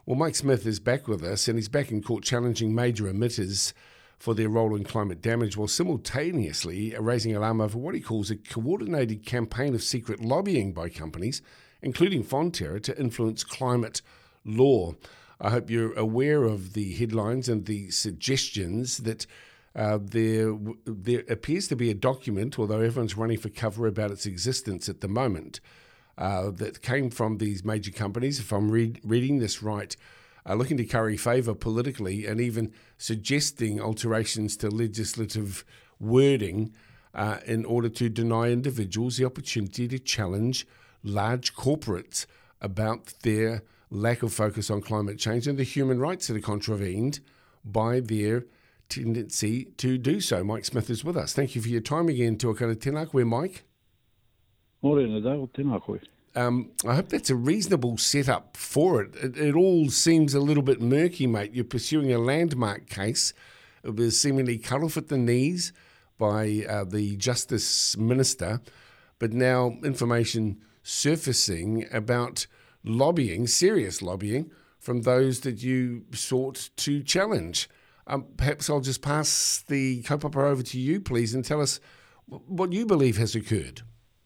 Well, Mike Smith is back with us, and he's back in court challenging major emitters for their role in climate damage, while simultaneously raising alarm over what he calls a coordinated campaign of secret lobbying by companies, including Fonterra, to influence climate law. I hope you're aware of the headlines and the suggestions that there appears to be a document, although everyone's running for cover about its existence at the moment, that came from these major companies, if I'm reading this right, looking to curry favour politically and even suggesting alterations to legislative wording in order to deny individuals the opportunity to challenge large corporates about their lack of focus on climate change and the human rights that are contravened by their tendency to do so. Mike Smith is with us. Thank you for your time again. Tuakara tēnā koe, Mike. Morena Dale, tēnā koe. I hope that's a reasonable setup for it. It all seems a little bit murky, mate. You're pursuing a landmark case. It was seemingly cut off at the knees by the Justice Minister, but now information surfacing about lobbying, serious lobbying, from those that you sought to challenge. Perhaps I'll just pass the kaupapa over to you, please, and tell us what you believe has occurred.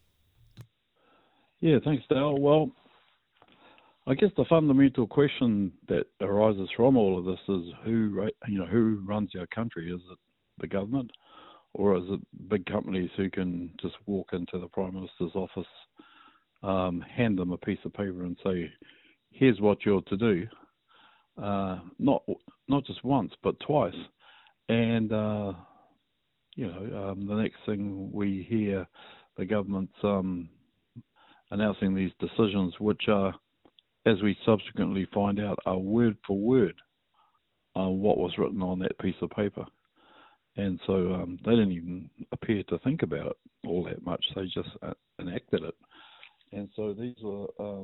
Yeah, thanks, Dale. Well, I guess the fundamental question that arises from all of this is who runs our country? Is it the government, or is it big companies who can just walk into the Prime Minister's office, hand them a piece of paper and say, here's what you're to do, not just once, but twice. And, the next thing we hear, the government's announcing these decisions, which are, as we subsequently find out, are word for word what was written on that piece of paper. And so they didn't even appear to think about it all that much. They just enacted it. And so these were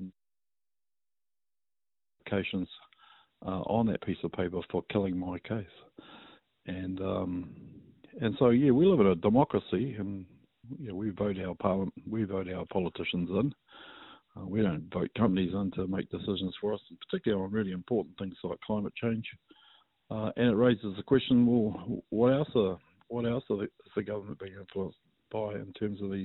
applications on that piece of paper for killing my case. And so, yeah, we live in a democracy, and we vote our parliament, we vote our politicians in. We don't vote companies in to make decisions for us, particularly on really important things like climate change. And it raises the question: well, what else is the government being influenced by in terms of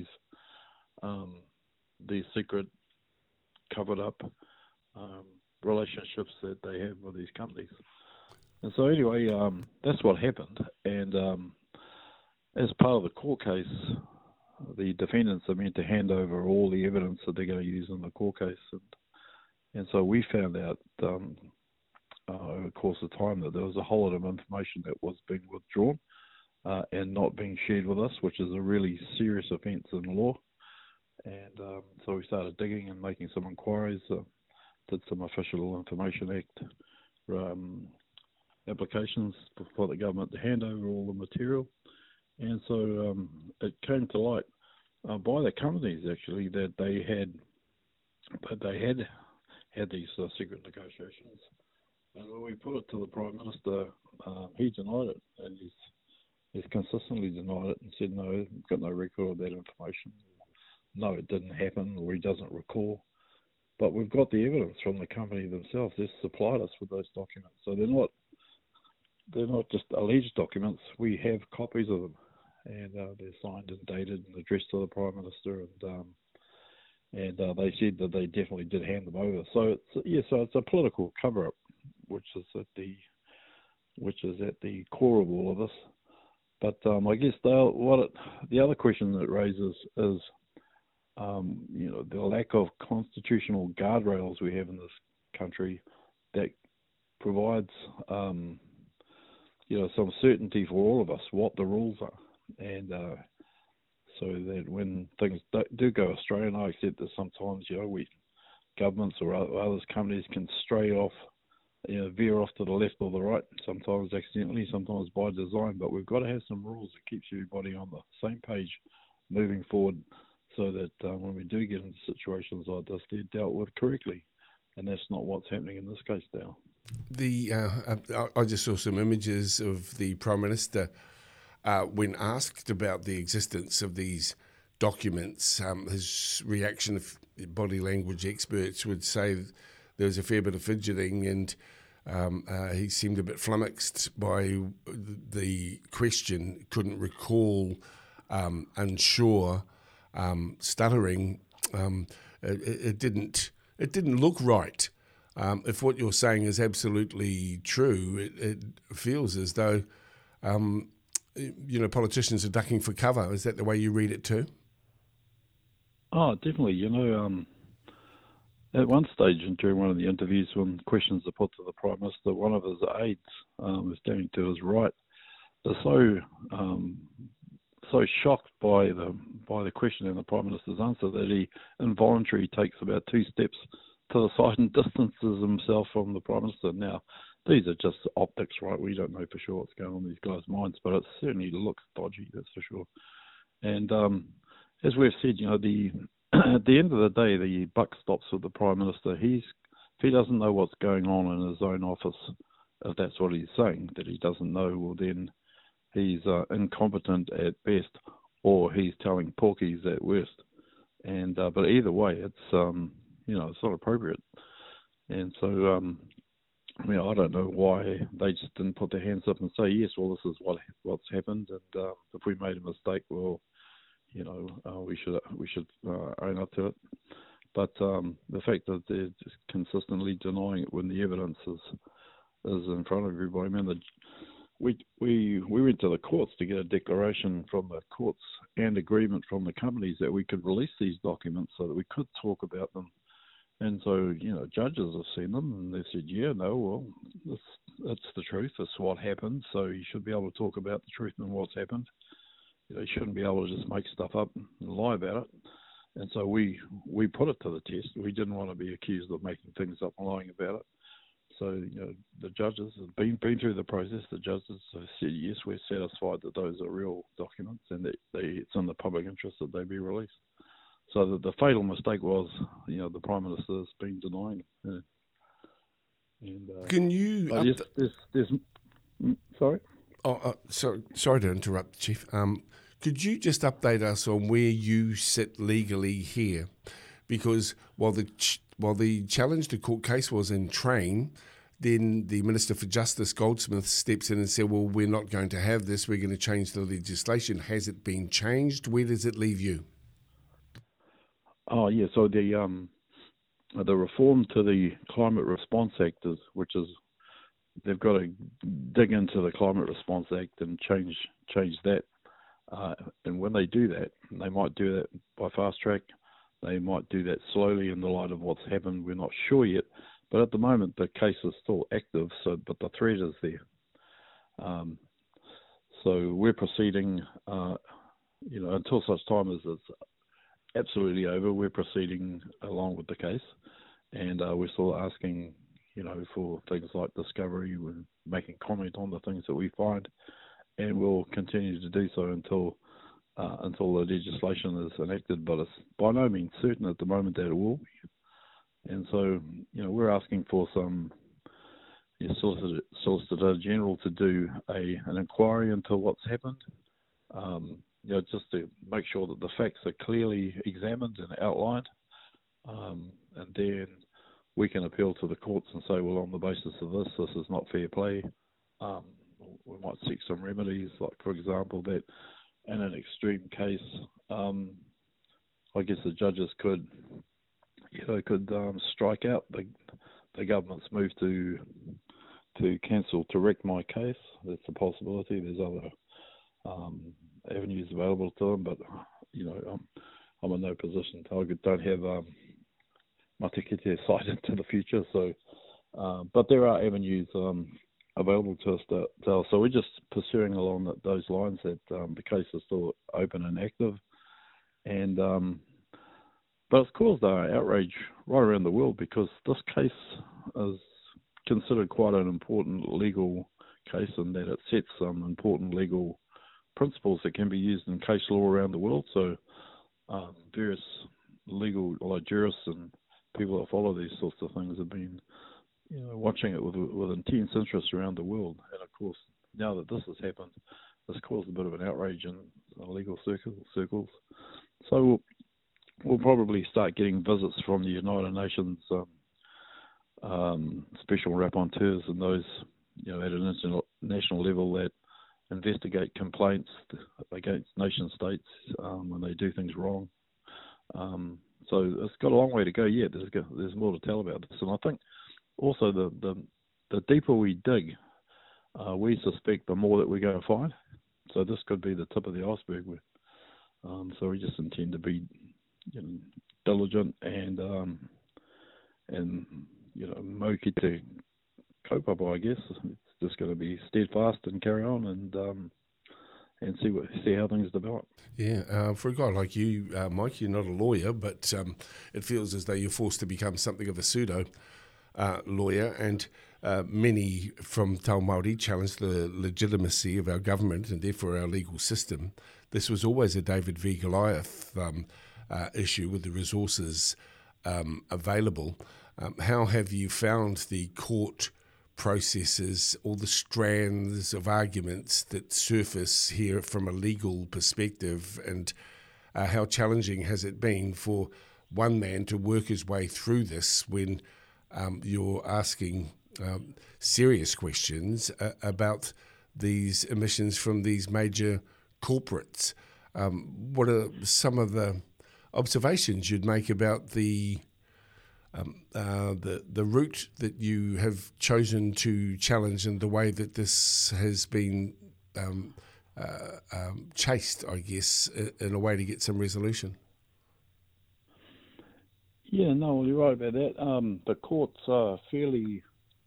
these secret, covered up relationships that they have with these companies? And so anyway, that's what happened. And as part of the court case, the defendants are meant to hand over all the evidence that they're going to use in the court case. And so we found out over the course of time that there was a whole lot of information that was being withdrawn and not being shared with us, which is a really serious offence in law. And so we started digging and making some inquiries, did some Official Information Act applications for the government to hand over all the material. And so it came to light by the companies, actually, that they had these secret negotiations. And when we put it to the Prime Minister, he denied it, and he's consistently denied it and said, no, we've got no record of that information. No, it didn't happen, or he doesn't recall. But we've got the evidence from the company themselves. They've supplied us with those documents. So they're not just alleged documents. We have copies of them, and they're signed and dated and addressed to the Prime Minister, and they said that they definitely did hand them over. So it's a political cover-up, which is at the core of all of this. But I guess the other question that it raises is the lack of constitutional guardrails we have in this country that provides some certainty for all of us what the rules are, and so that when things do go astray, and I accept that sometimes governments or other companies can stray off, veer off to the left or the right, sometimes accidentally, sometimes by design, but we've got to have some rules that keeps everybody on the same page moving forward, so that when we do get into situations like this, they're dealt with correctly. And that's not what's happening in this case now. I just saw some images of the Prime Minister when asked about the existence of these documents. His reaction, if body language experts would say there was a fair bit of fidgeting, and he seemed a bit flummoxed by the question, couldn't recall, unsure, stuttering. It didn't look right. If what you're saying is absolutely true, it feels as though politicians are ducking for cover. Is that the way you read it too? Oh, definitely. At one stage during one of the interviews, when questions are put to the Prime Minister, one of his aides, standing to his right, is so shocked by the question and the Prime Minister's answer that he involuntarily takes about 2 steps to the side and distances himself from the Prime Minister. Now, these are just optics, right? We don't know for sure what's going on in these guys' minds, but it certainly looks dodgy, that's for sure. And as we've said, at the end of the day, the buck stops with the Prime Minister. If he doesn't know what's going on in his own office, if that's what he's saying, that he doesn't know, well then he's incompetent at best, or he's telling porkies at worst. And but either way, it's it's not appropriate. And so I don't know why they just didn't put their hands up and say, yes, well, this is what's happened, and if we made a mistake, well, we should own up to it. But the fact that they're just consistently denying it when the evidence is in front of everybody. I mean, we went to the courts to get a declaration from the courts and agreement from the companies that we could release these documents so that we could talk about them. And so, judges have seen them and they said, yeah, no, well, that's the truth. That's what happened. So you should be able to talk about the truth and what's happened. You shouldn't be able to just make stuff up and lie about it. And so we put it to the test. We didn't want to be accused of making things up and lying about it. So, the judges have been through the process. The judges have said, yes, we're satisfied that those are real documents and that it's in the public interest that they be released. So the fatal mistake was, the Prime Minister's been denying it. And, can you... sorry? Sorry to interrupt, Chief. Could you just update us on where you sit legally here? Because while the challenge to court case was in train, then the Minister for Justice, Goldsmith, steps in and said, well, we're not going to have this. We're going to change the legislation. Has it been changed? Where does it leave you? Oh, yeah. So the reform to the Climate Response Act they've got to dig into the Climate Response Act and change that. And when they do that, they might do that by fast track. They might do that slowly in the light of what's happened. We're not sure yet. But at the moment, the case is still active, but the threat is there. So we're proceeding, until such time as it's absolutely over, we're proceeding along with the case. And we're still asking, for things like discovery. We're making comment on the things that we find. And we'll continue to do so until the legislation is enacted. But it's by no means certain at the moment that it will be. And so, we're asking for some Solicitor General to do an inquiry into what's happened, just to make sure that the facts are clearly examined and outlined. And then we can appeal to the courts and say, well, on the basis of this is not fair play. We might seek some remedies, like, for example, that in an extreme case, I guess the judges could strike out the government's move to cancel, to wreck my case. That's a possibility. There's other avenues available to them, but I'm in no position. I don't have matikite sight into the future, so but there are avenues available to us. So we're just pursuing along those lines, that the case is still open and active, and but it's caused outrage right around the world, because this case is considered quite an important legal case, and that it sets some important legal principles that can be used in case law around the world. So various legal jurists and people that follow these sorts of things have been watching it with intense interest around the world. And of course, now that this has happened, this caused a bit of an outrage in legal circles. So we'll probably start getting visits from the United Nations special rapporteurs and those, at an international level that investigate complaints against nation states when they do things wrong. So it's got a long way to go yet. There's more to tell about this. And I think also the deeper we dig, we suspect the more that we're going to find. So this could be the tip of the iceberg. So we just intend to be diligent and moki to cope up, I guess. It's just going to be steadfast and carry on and see how things develop. Yeah, for a guy like you, Mike, you're not a lawyer, but it feels as though you're forced to become something of a pseudo lawyer, and many from Tau Māori challenge the legitimacy of our government and therefore our legal system. This was always a David v. Goliath issue with the resources available. How have you found the court processes, all the strands of arguments that surface here from a legal perspective, and how challenging has it been for one man to work his way through this when you're asking serious questions about these emissions from these major corporates? What are some of the observations you'd make about the route that you have chosen to challenge and the way that this has been chased, I guess, in a way to get some resolution? Yeah, no, well, you're right about that. The courts are fairly,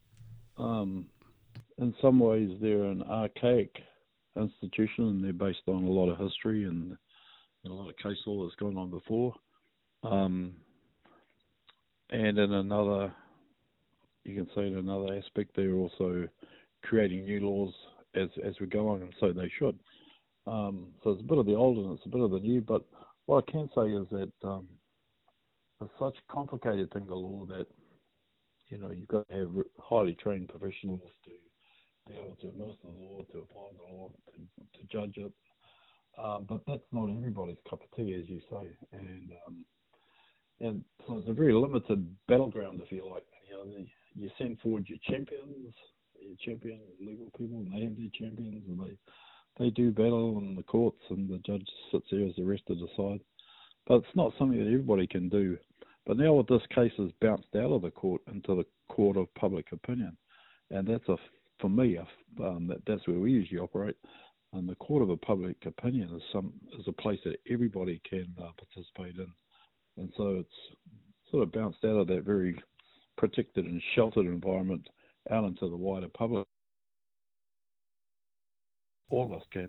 in some ways, they're an archaic institution, and they're based on a lot of history and a lot of case law that's gone on before. And in another, you can say in another aspect, they're also creating new laws as we go on, and so they should. So it's a bit of the old and it's a bit of the new, but what I can say is that it's such a complicated thing, the law, that, you've got to have highly trained professionals to be able to administer the law, to apply the law, to judge it. But that's not everybody's cup of tea, as you say. And so it's a very limited battleground, if you like. You send forward your champion legal people, and they have their champions, and they do battle in the courts, and the judge sits there as the rest to decide. But it's not something that everybody can do. But now with this case has bounced out of the court into the court of public opinion, and that's for me, that's where we usually operate. And the court of a public opinion is a place that everybody can participate in. And so it's sort of bounced out of that very protected and sheltered environment out into the wider public. All of us can.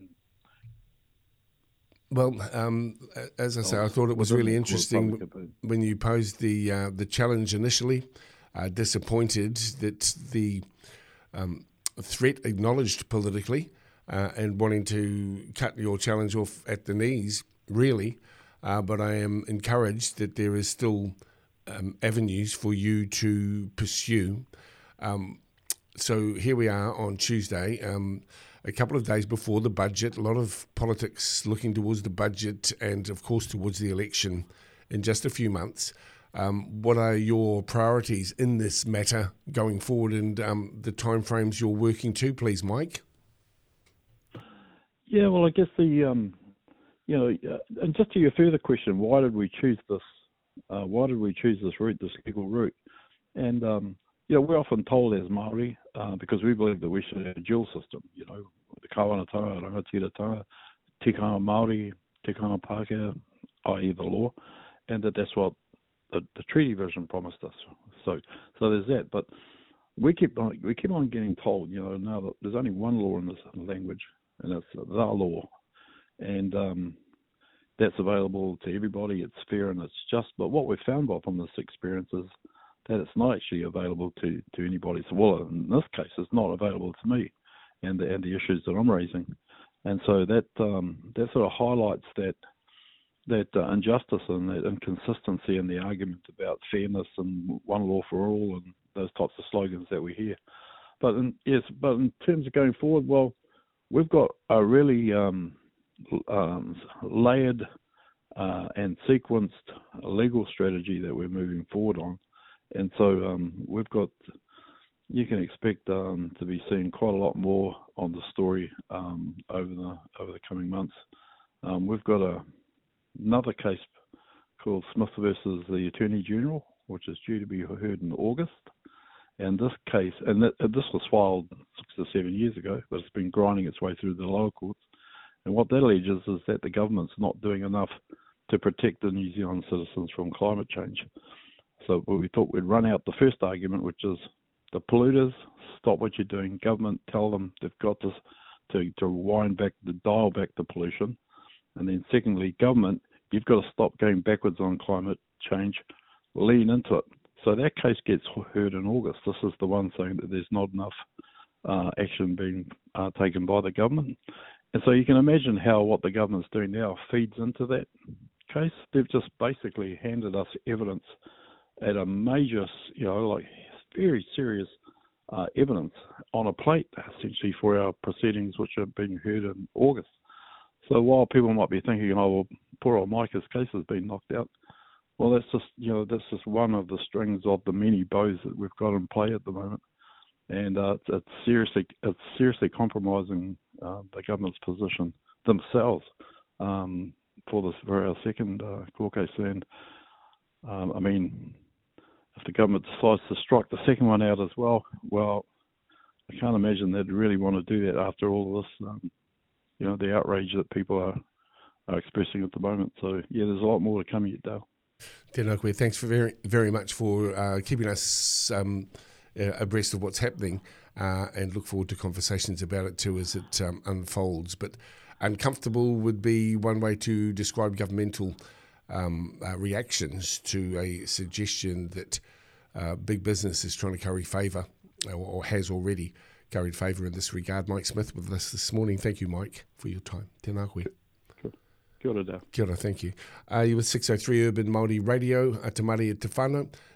Well, as I say, I thought it was really interesting when you posed the challenge initially. Disappointed that the threat acknowledged politically and wanting to cut your challenge off at the knees, really. But I am encouraged that there is still avenues for you to pursue. So here we are on Tuesday, a couple of days before the budget, a lot of politics looking towards the budget and, of course, towards the election in just a few months. What are your priorities in this matter going forward, and the timeframes you're working to, please, Mike? Yeah, well, I guess and just to your further question, why did we choose this? Why did we choose this route, this legal route? And we're often told as Māori, because we believe that we should have a dual system. The kawanatanga, rangatiratanga, tikanga Māori, tikanga Pākehā, i.e. the law, and that's what the treaty version promised us. So there's that. But we keep on getting told, now that there's only one law in this language, and it's the law. And that's available to everybody. It's fair and it's just. But what we've found from this experience is that it's not actually available to anybody. So, well, in this case, it's not available to me and the issues that I'm raising. And so that sort of highlights that injustice and that inconsistency in the argument about fairness and one law for all and those types of slogans that we hear. But in terms of going forward, well, we've got a really layered and sequenced legal strategy that we're moving forward on, And so you can expect to be seeing quite a lot more on the story over the coming months. We've got another case called Smith versus the Attorney General, which is due to be heard in August. And this case, this was filed 6 to 7 years ago, but it's been grinding its way through the lower courts. And what that alleges is that the government's not doing enough to protect the New Zealand citizens from climate change. So we thought we'd run out the first argument, which is the polluters, stop what you're doing. Government, tell them they've got to dial back the pollution. And then secondly, government, you've got to stop going backwards on climate change, lean into it. So that case gets heard in August. This is the one saying that there's not enough action being taken by the government. And so you can imagine how what the government's doing now feeds into that case. They've just basically handed us evidence at a major, very serious evidence on a plate, essentially, for our proceedings, which are being heard in August. So while people might be thinking, oh, well, poor old Micah's case has been knocked out, well, that's just one of the strings of the many bows that we've got in play at the moment, and it's seriously compromising the government's position themselves for our second court case. And I mean, if the government decides to strike the second one out as well, I can't imagine they'd really want to do that after all of this, the outrage that people are expressing at the moment. So yeah, there's a lot more to come yet, Dale. Tēnā koe, thanks for very much for keeping us abreast of what's happening, and look forward to conversations about it too as it unfolds. But uncomfortable would be one way to describe governmental reactions to a suggestion that big business is trying to curry favour, or has already curried favour in this regard. Mike Smith with us this morning. Thank you, Mike, for your time. Tēnā koe. Kia ora, Dale. Kia ora, thank you. You were 603 Urban Māori Radio, Te Mari e Te Whānau.